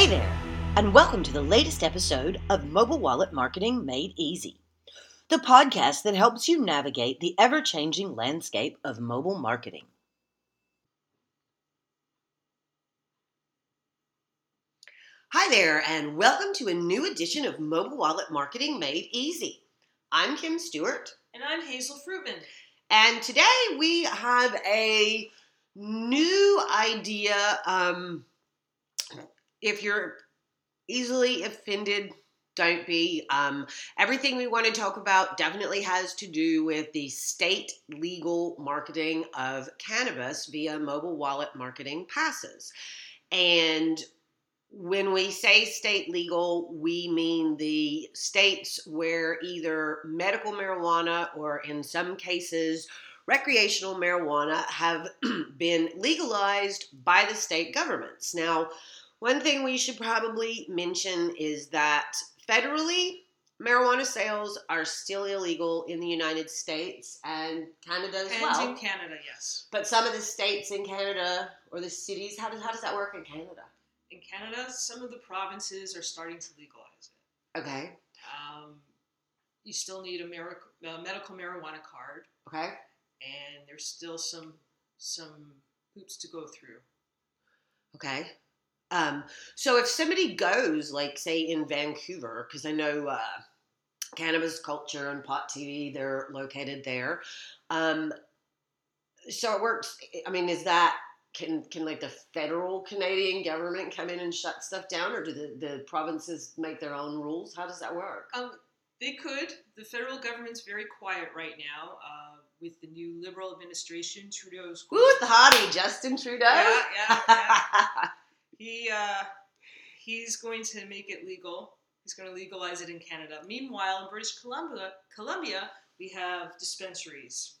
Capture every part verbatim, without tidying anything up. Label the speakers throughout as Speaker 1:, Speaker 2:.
Speaker 1: Hey there, and welcome to the latest episode of Mobile Wallet Marketing Made Easy, the podcast that helps you navigate the ever-changing landscape of mobile marketing. Hi there, and welcome to a new edition of Mobile Wallet Marketing Made Easy. I'm Kim Stewart.
Speaker 2: And I'm Hazel Fruitman.
Speaker 1: And today we have a new idea. Um, if you're easily offended, don't be. Um, everything we want to talk about definitely has to do with the state legal marketing of cannabis via mobile wallet marketing passes. And when we say state legal, we mean the states where either medical marijuana or in some cases recreational marijuana have been legalized by the state governments. Now, one thing we should probably mention is that federally, marijuana sales are still illegal in the United States and Canada as
Speaker 2: and
Speaker 1: well.
Speaker 2: And in Canada, yes.
Speaker 1: But some of the states in Canada or the cities, how does, how does that work in Canada?
Speaker 2: In Canada, some of the provinces are starting to legalize it.
Speaker 1: Okay.
Speaker 2: Um, you still need a, mar- a medical marijuana card.
Speaker 1: Okay.
Speaker 2: And there's still some some hoops to go through.
Speaker 1: Okay. Um, so if somebody goes, like, say, in Vancouver, because I know uh, Cannabis Culture and Pot T V, they're located there. Um, so it works, I mean, is that... Can can like the federal Canadian government come in and shut stuff down, or do the, the provinces make their own rules? How does that work?
Speaker 2: Um, they could. The federal government's very quiet right now uh, with the new Liberal administration. Trudeau's.
Speaker 1: Who's the hottie, Justin Trudeau?
Speaker 2: Yeah, yeah, yeah. he uh, he's going to make it legal. He's going to legalize it in Canada. Meanwhile, in British Columbia, Columbia, we have dispensaries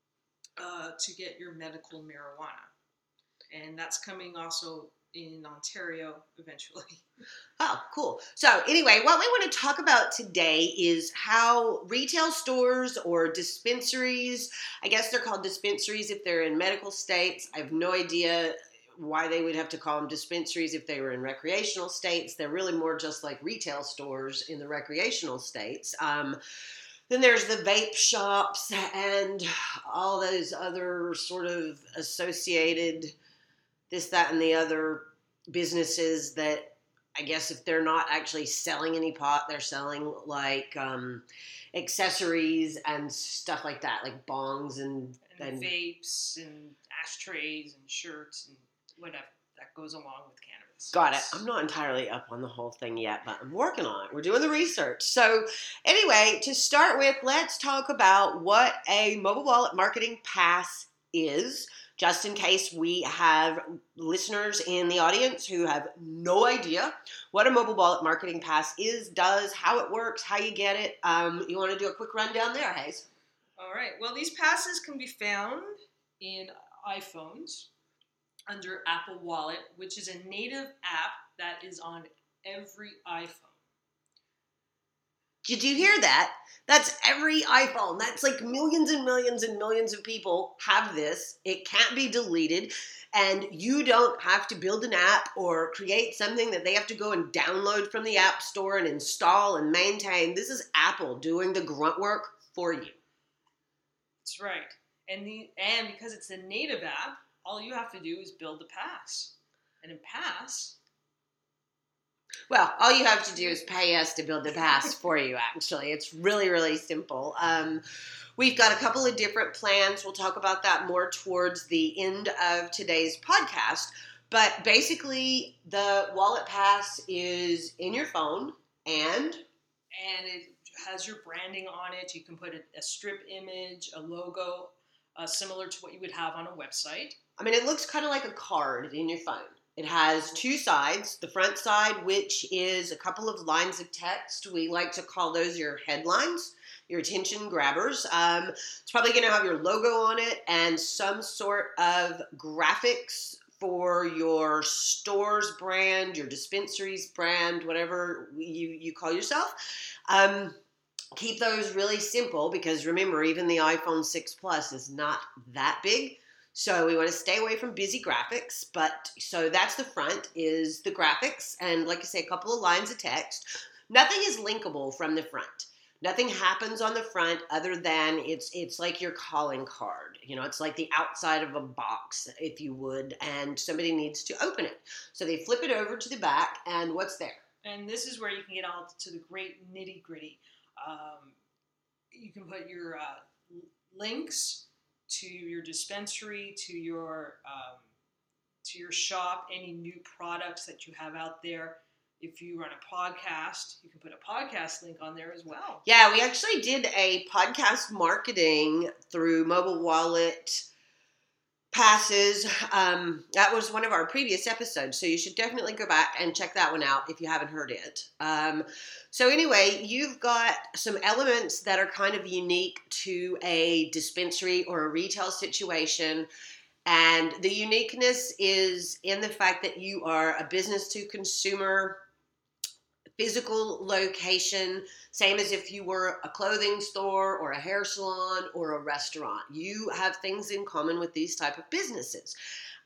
Speaker 2: uh, to get your medical marijuana. And that's coming also in Ontario eventually.
Speaker 1: Oh, cool. So anyway, what we want to talk about today is how retail stores or dispensaries, I guess they're called dispensaries if they're in medical states. I have no idea why they would have to call them dispensaries if they were in recreational states. They're really more just like retail stores in the recreational states. Um, Then there's the vape shops and all those other sort of associated this, that, and the other businesses that I guess if they're not actually selling any pot, they're selling like um, accessories and stuff like that, like bongs and,
Speaker 2: and,
Speaker 1: and
Speaker 2: vapes and ashtrays and shirts and whatever that goes along with cannabis.
Speaker 1: Got it. I'm not entirely up on the whole thing yet, but I'm working on it. We're doing the research. So anyway, to start with, let's talk about what a mobile wallet marketing pass is, just in case we have listeners in the audience who have no idea what a mobile wallet marketing pass is, does, how it works, how you get it. Um, you want to do a quick rundown there, Hayes?
Speaker 2: All right. Well, these passes can be found in iPhones under Apple Wallet, which is a native app that is on every iPhone.
Speaker 1: Did you hear that? That's every iPhone. That's like millions and millions and millions of people have this. It can't be deleted. And you don't have to build an app or create something that they have to go and download from the App Store and install and maintain. This is Apple doing the grunt work for you.
Speaker 2: That's right. And the and because it's a native app, all you have to do is build a pass. And in Pass...
Speaker 1: Well, all you have to do is pay us to build the pass for you, actually. It's really, really simple. Um, we've got a couple of different plans. We'll talk about that more towards the end of today's podcast. But basically, the Wallet Pass is in your phone and...
Speaker 2: And it has your branding on it. You can put a, a strip image, a logo, uh, similar to what you would have on a website.
Speaker 1: I mean, it looks kind of like a card in your phone. It has two sides. The front side, which is a couple of lines of text. We like to call those your headlines, your attention grabbers. Um, it's probably going to have your logo on it and some sort of graphics for your store's brand, your dispensary's brand, whatever you, you call yourself. Um, keep those really simple because remember, even the iPhone six Plus is not that big. So we want to stay away from busy graphics, but so that's the front is the graphics. And like I say, a couple of lines of text. Nothing is linkable from the front. Nothing happens on the front other than it's it's like your calling card. You know, it's like the outside of a box, if you would, and somebody needs to open it. So they flip it over to the back, and what's there?
Speaker 2: And this is where you can get all to the great nitty gritty. Um, you can put your uh, links to your dispensary, to your um, to your shop, any new products that you have out there. If you run a podcast, you can put a podcast link on there as well.
Speaker 1: Yeah, we actually did a podcast marketing through Mobile Wallet passes. Um, that was one of our previous episodes, so you should definitely go back and check that one out if you haven't heard it. Um, so anyway, you've got some elements that are kind of unique to a dispensary or a retail situation. And the uniqueness is in the fact that you are a business to consumer physical location, same as if you were a clothing store or a hair salon or a restaurant. You have things in common with these type of businesses.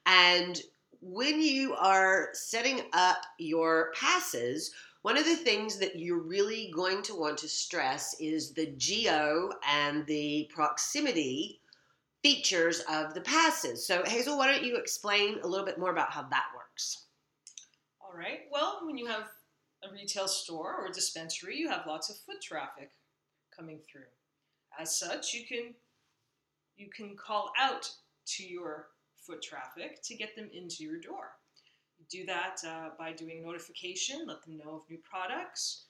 Speaker 1: And when you are setting up your passes, one of the things that you're really going to want to stress is the geo and the proximity features of the passes. So Hazel, why don't you explain a little bit more about how that works?
Speaker 2: All right. Well, when you have a retail store or a dispensary, you have lots of foot traffic coming through. As such, you can you can call out to your foot traffic to get them into your door. You do that uh, by doing notification, let them know of new products.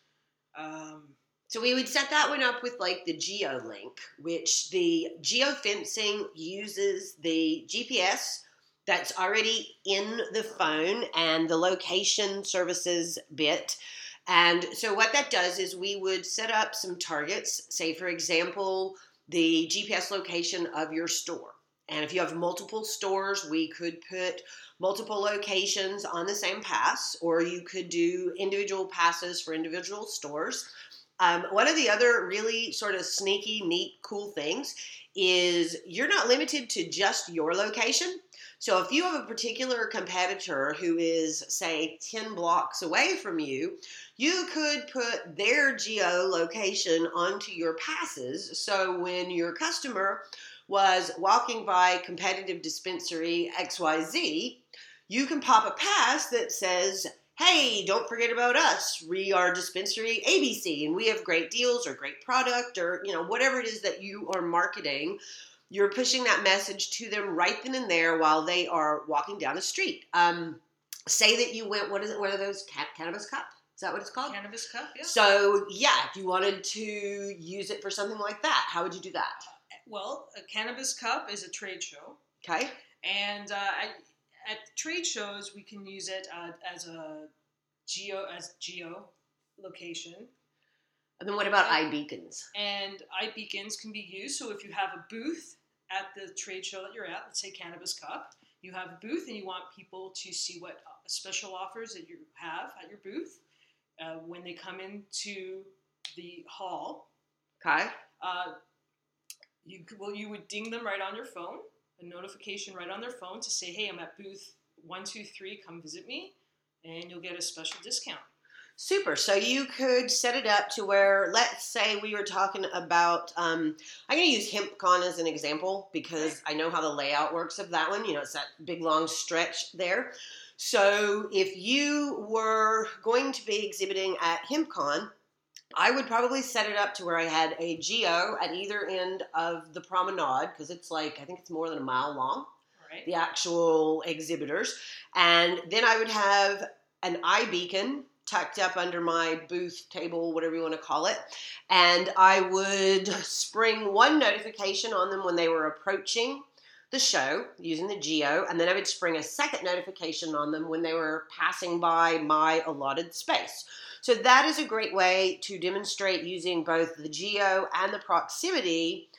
Speaker 2: Um,
Speaker 1: So we would set that one up with like the geo link, which the geofencing uses the G P S that's already in the phone and the location services bit. And so what that does is we would set up some targets, say for example, the G P S location of your store. And if you have multiple stores, we could put multiple locations on the same pass, or you could do individual passes for individual stores. Um, one of the other really sort of sneaky, neat, cool things is you're not limited to just your location. So if you have a particular competitor who is, say, ten blocks away from you, you could put their geolocation onto your passes. So when your customer was walking by competitive dispensary X Y Z, you can pop a pass that says, hey, don't forget about us. We are dispensary A B C, and we have great deals or great product or, you know, whatever it is that you are marketing. You're pushing that message to them right then and there while they are walking down the street. Um, say that you went, what is it, what are those, Ca- cannabis cup? Is that what it's called?
Speaker 2: Cannabis cup, yeah.
Speaker 1: So, yeah, if you wanted to use it for something like that, how would you do that?
Speaker 2: Well, a cannabis cup is a trade show.
Speaker 1: Okay.
Speaker 2: And uh, at, at trade shows, we can use it uh, as a geo as geo location.
Speaker 1: And then what about iBeacons?
Speaker 2: And iBeacons can be used. So if you have a booth at the trade show that you're at, let's say Cannabis Cup, you have a booth and you want people to see what special offers that you have at your booth uh, when they come into the hall.
Speaker 1: Okay.
Speaker 2: Uh, you well, you would ding them right on your phone, a notification right on their phone to say, hey, I'm at booth one two three, come visit me, and you'll get a special discount.
Speaker 1: Super. So you could set it up to where, let's say we were talking about, um, I'm going to use HempCon as an example because I know how the layout works of that one. You know, it's that big, long stretch there. So if you were going to be exhibiting at HempCon, I would probably set it up to where I had a geo at either end of the promenade because it's like, I think it's more than a mile long,
Speaker 2: Right.
Speaker 1: the actual exhibitors. And then I would have an iBeacon tucked up under my booth table, whatever you want to call it. And I would spring one notification on them when they were approaching the show using the geo. And then I would spring a second notification on them when they were passing by my allotted space. So that is a great way to demonstrate using both the geo and the proximity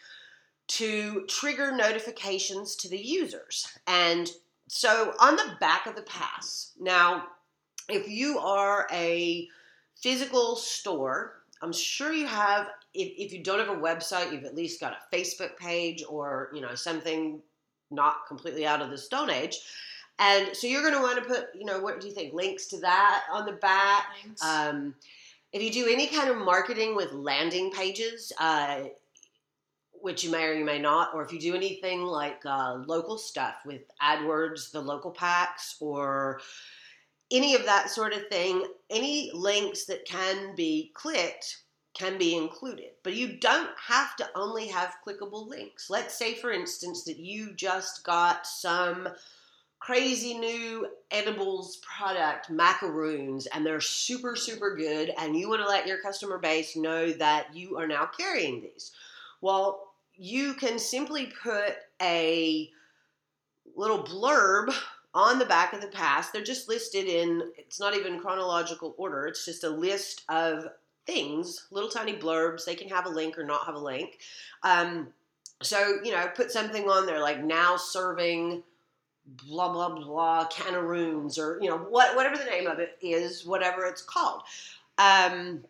Speaker 1: to trigger notifications to the users. And so on the back of the pass, now, if you are a physical store, I'm sure you have, if, if you don't have a website, you've at least got a Facebook page or, you know, something not completely out of the Stone Age. And so you're going to want to put, you know, what do you think? Links to that on the back. Um, if you do any kind of marketing with landing pages, uh, which you may or you may not, or if you do anything like uh, local stuff with AdWords, the local packs, or any of that sort of thing, any links that can be clicked can be included. But you don't have to only have clickable links. Let's say, for instance, that you just got some crazy new edibles product, macaroons, and they're super, super good, and you want to let your customer base know that you are now carrying these. Well, you can simply put a little blurb on the back of the pass. They're just listed in, it's not even chronological order, it's just a list of things, little tiny blurbs. They can have a link or not have a link. Um, so, you know, put something on there like now serving blah, blah, blah, Canaroons, or, you know, what, whatever the name of it is, whatever it's called. Um,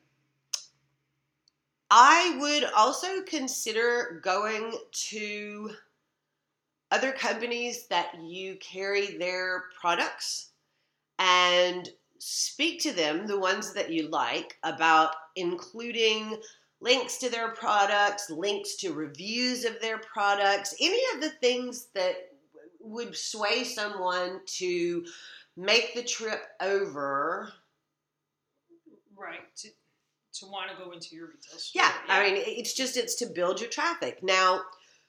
Speaker 1: I would also consider going to other companies that you carry their products and speak to them, the ones that you like, about including links to their products, links to reviews of their products, any of the things that would sway someone to make the trip over.
Speaker 2: Right. To, to want to go into your retail store.
Speaker 1: Yeah, yeah. I mean, it's just, it's to build your traffic. Now,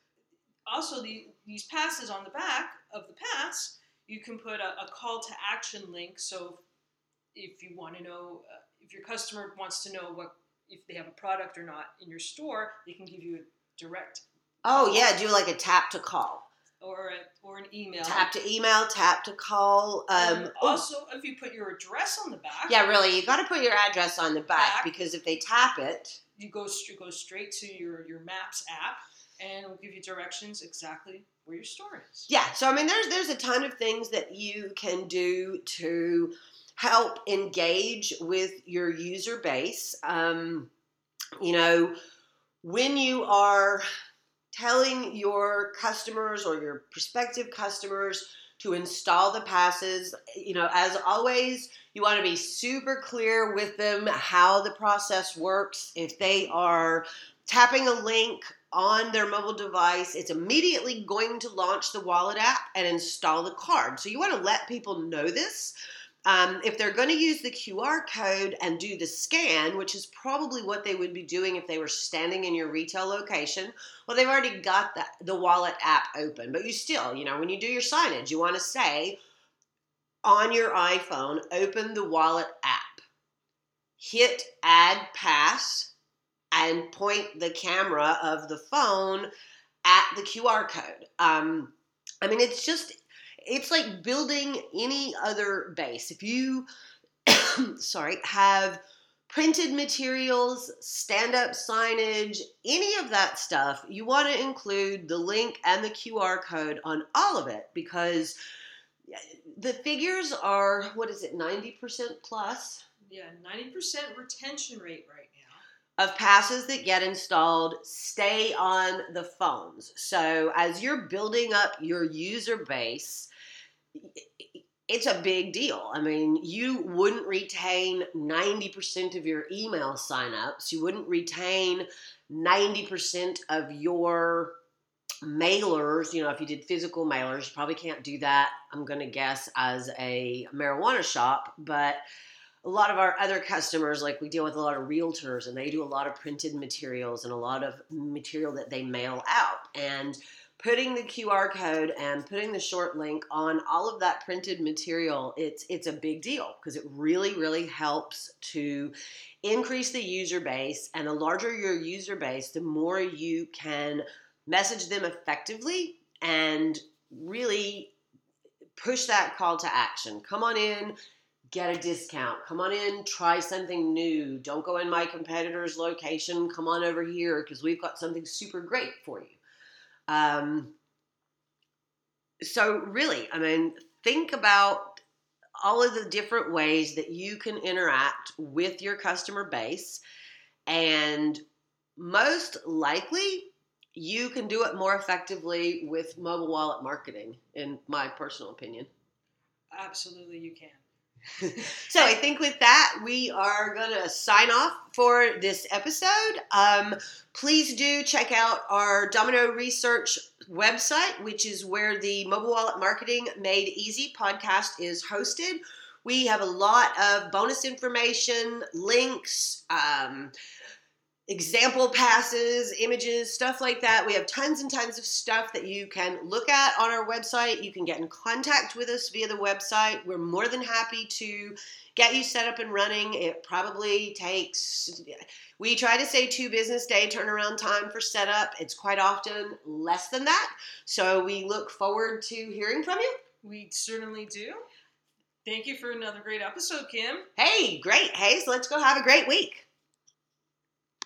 Speaker 2: also, the, these passes on the back of the pass, you can put a, a call to action link. So if you want to know, uh, if your customer wants to know what if they have a product or not in your store, they can give you a direct
Speaker 1: Oh,
Speaker 2: call.
Speaker 1: yeah, do like a tap to call.
Speaker 2: Or a, or an email.
Speaker 1: Tap to email, tap to call. Um,
Speaker 2: also, if you put your address on the back.
Speaker 1: Yeah, really, you got to put your address on the back, back because if they tap it,
Speaker 2: you go you go straight to your, your Maps app, and it will give you directions exactly where your store is.
Speaker 1: Yeah, so I mean, there's there's a ton of things that you can do to help engage with your user base. Um, you know, when you are telling your customers or your prospective customers to install the passes, you know, as always, you want to be super clear with them how the process works. If they are tapping a link on their mobile device, it's immediately going to launch the wallet app and install the card. So you want to let people know this. Um, if they're going to use the Q R code and do the scan, which is probably what they would be doing if they were standing in your retail location, well, they've already got the, the wallet app open. But you still, you know, when you do your signage, you want to say on your iPhone, open the wallet app, hit add pass, and point the camera of the phone at the Q R code. Um, I mean, it's just... It's like building any other base. If you, sorry, have printed materials, stand-up signage, any of that stuff, you want to include the link and the Q R code on all of it because the figures are, what is it, ninety percent plus?
Speaker 2: Yeah, ninety percent retention rate right now.
Speaker 1: Of passes that get installed stay on the phones. So as you're building up your user base, it's a big deal. I mean, you wouldn't retain ninety percent of your email signups. You wouldn't retain ninety percent of your mailers. You know, if you did physical mailers, you probably can't do that, I'm going to guess, as a marijuana shop. But a lot of our other customers, like we deal with a lot of realtors, and they do a lot of printed materials and a lot of material that they mail out. And putting the Q R code and putting the short link on all of that printed material, it's it's a big deal because it really, really helps to increase the user base. And the larger your user base, the more you can message them effectively and really push that call to action. Come on in, get a discount. Come on in, try something new. Don't go in my competitor's location. Come on over here because we've got something super great for you. Um, so really, I mean, think about all of the different ways that you can interact with your customer base, and most likely you can do it more effectively with mobile wallet marketing, in my personal opinion.
Speaker 2: Absolutely, you can.
Speaker 1: So I think with that, we are going to sign off for this episode. Um, please do check out our Domino Research website, which is where the Mobile Wallet Marketing Made Easy podcast is hosted. We have a lot of bonus information, links, um, example passes, images, stuff like that. We have tons and tons of stuff that you can look at on our website. You can get in contact with us via the website. We're more than happy to get you set up and running. It probably takes, we try to say two business day turnaround time for setup. It's quite often less than that. So we look forward to hearing from you.
Speaker 2: We certainly do. Thank you for another great episode, Kim.
Speaker 1: Hey, great. Hey, so let's go have a great week.